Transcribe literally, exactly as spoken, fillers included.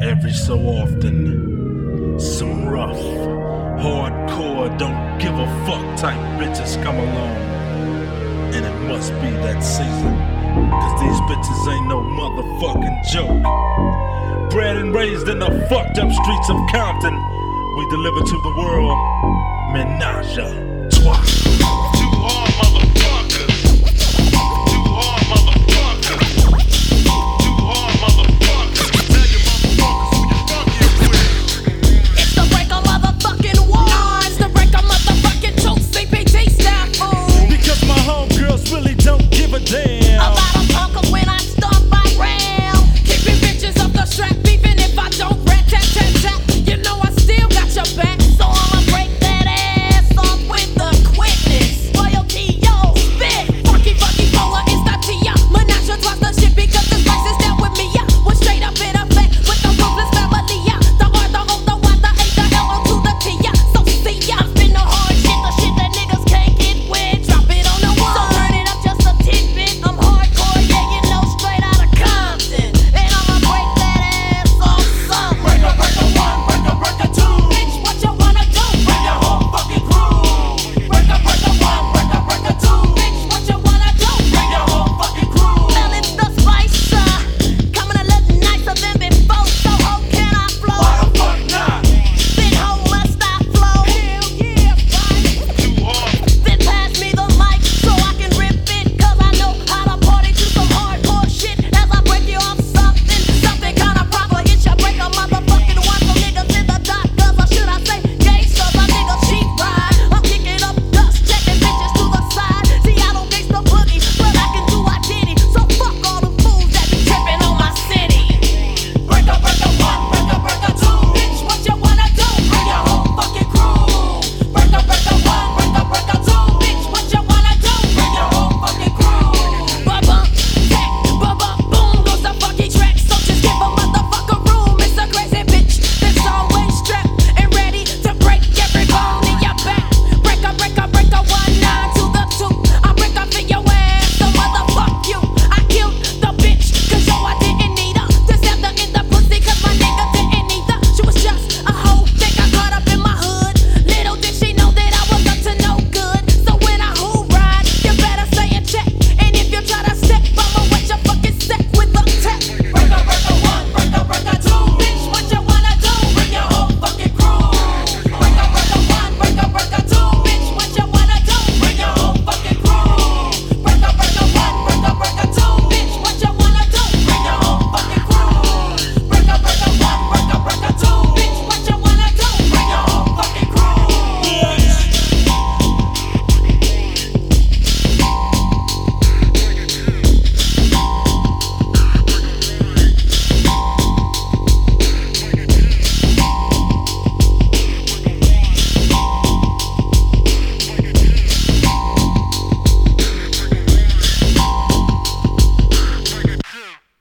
Every so often, some rough, hardcore, don't give a fuck type bitches come along. And it must be that season, cause these bitches ain't no motherfucking joke. Bred and raised in the fucked up streets of Compton, we deliver to the world Menage a Trois.